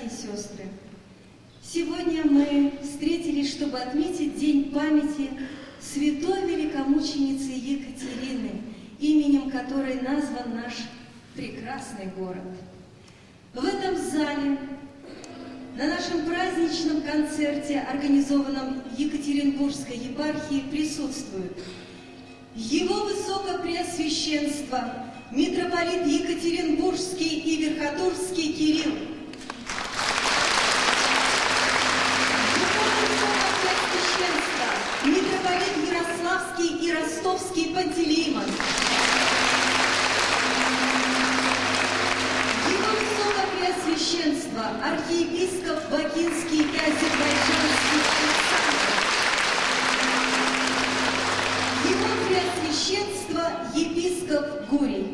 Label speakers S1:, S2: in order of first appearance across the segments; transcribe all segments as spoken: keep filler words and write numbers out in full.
S1: и сестры, сегодня мы встретились, чтобы отметить День памяти святой великомученицы Екатерины, именем которой назван наш прекрасный город. В этом зале на нашем праздничном концерте, организованном Екатеринбургской епархией, присутствуют Его Высокопреосвященство митрополит Екатеринбургский и Верхотурский Кирилл, Его Высокопреосвященство митрополит Ярославский и Ростовский Пантелеймон, Его Высокопреосвященство архиепископ Бакинский и Азербайджанский Александр, Его Преосвященство епископ Гурий.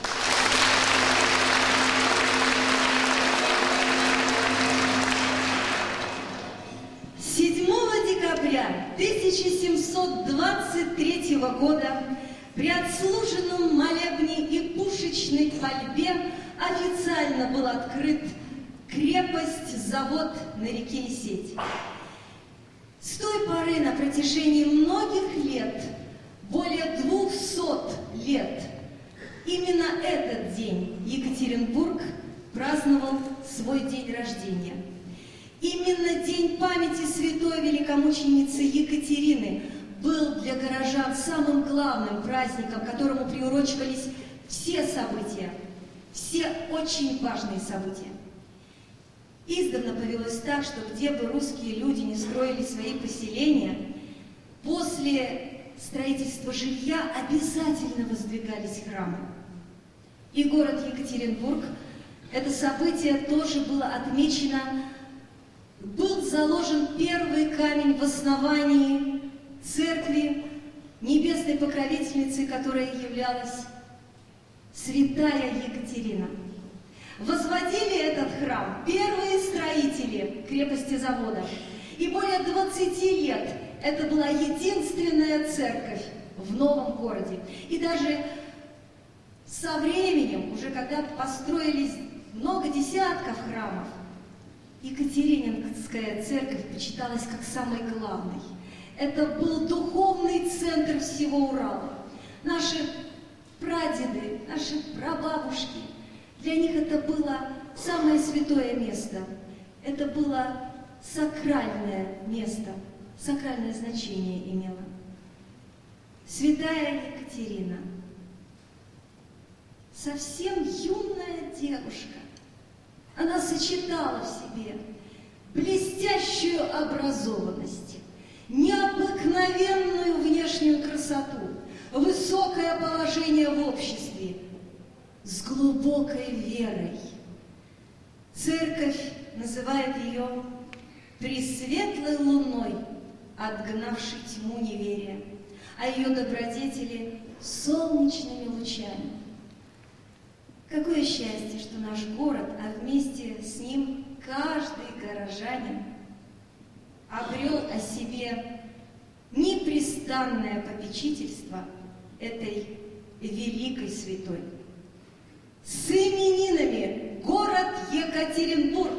S1: седьмого декабря тысяча семьсот двадцать третьего года при отслуженном молебне и пушечной пальбе официально был открыт крепость-завод на реке Исеть. С той поры на протяжении многих лет, более двухсот лет, именно этот день Екатеринбург праздновал свой день рождения. Именно День памяти святой великомученицы Екатерины был для горожан самым главным праздником, к которому приурочивались все события, все очень важные события. Издавна повелось так, что где бы русские люди не строили свои поселения, после строительства жилья обязательно воздвигались храмы. И город Екатеринбург, это событие тоже было отмечено, был заложен первый камень в основании церкви небесной покровительницы, которая являлась святая Екатерина. Возводили этот храм первые строители крепости завода. И более двадцати лет это была единственная церковь в новом городе. И даже со временем, уже когда построились много десятков храмов, Екатерининская церковь почиталась как самой главной. Это был духовный центр всего Урала. Наши прадеды, наши прабабушки, для них это было самое святое место. Это было сакральное место, сакральное значение имело. Святая Екатерина, совсем юная девушка, она сочетала в себе блестящую образованность, необыкновенную внешнюю красоту, высокое положение в обществе с глубокой верой. Церковь называет ее пресветлой луной, отгнавшей тьму неверия, а ее добродетели солнечными лучами. Какое счастье, что наш город, а вместе с ним каждый горожанин обрел о себе непрестанное попечительство этой великой святой. С именинами город Екатеринбург!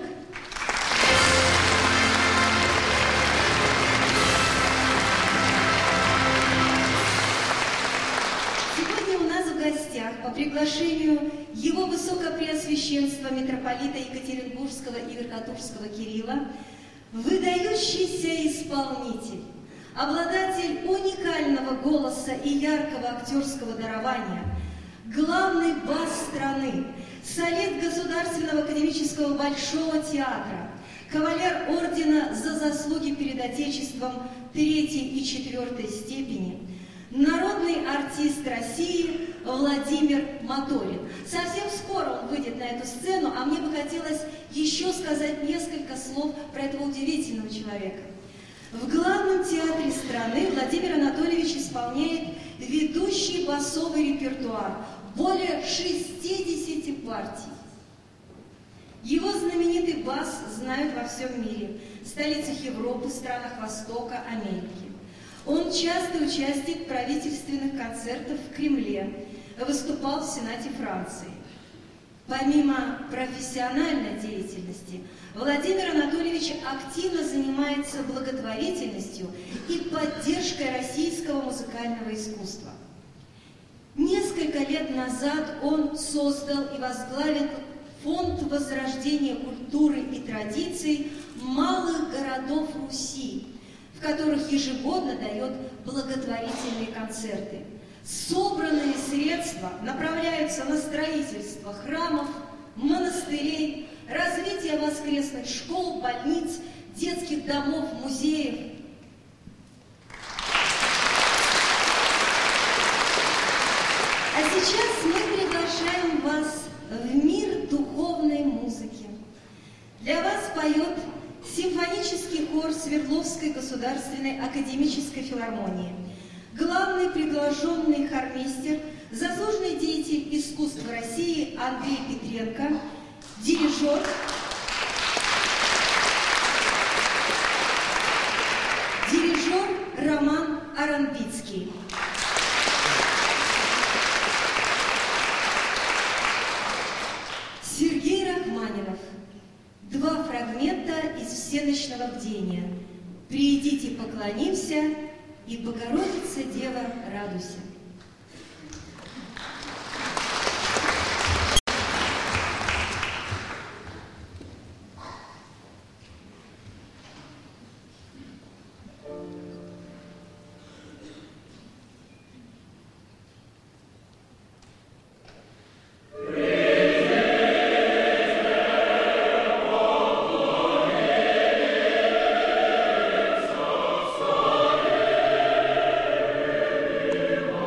S1: Сегодня у нас в гостях по приглашению Его Высокопреосвященства митрополита Екатеринбургского и Верхотурского Кирилла выдающийся исполнитель, обладатель уникального голоса и яркого актерского дарования, главный бас страны, солист Государственного академического Большого театра, кавалер ордена за заслуги перед Отечеством третьей и четвертой степени, народный артист России Владимир Моторин. Совсем скоро он выйдет на эту сцену, а мне бы хотелось еще сказать несколько слов про этого удивительного человека. В главном театре страны Владимир Анатольевич исполняет ведущий басовый репертуар, более шестидесяти партий. Его знаменитый бас знают во всем мире, в столицах Европы, странах Востока, Америки. Он частый участник правительственных концертов в Кремле, выступал в Сенате Франции. Помимо профессиональной деятельности, Владимир Анатольевич активно занимается благотворительностью и поддержкой российского музыкального искусства. Несколько лет назад он создал и возглавил Фонд возрождения культуры и традиций малых городов Руси, в которых ежегодно дает благотворительные концерты. Собранные средства направляются на строительство храмов, монастырей, развитие воскресных школ, больниц, детских домов, музеев. А сейчас мы приглашаем вас в мир духовной музыки. Для вас поет симфонический хор Свердловской государственной академической филармонии, главный приглашенный хормейстер, заслуженный деятель искусства России Андрей Петренко, дирижер, дирижер Роман Арамбицкий. Сергей Рахманинов. Два фрагмента из всеночного бдения. «Приидите, поклонимся, и Богородица Дева, радуйся».
S2: Amen.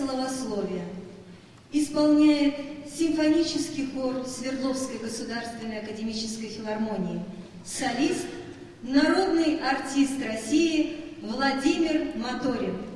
S1: словословия. Исполняет симфонический хор Свердловской государственной академической филармонии. Солист, народный артист России Владимир Моторин.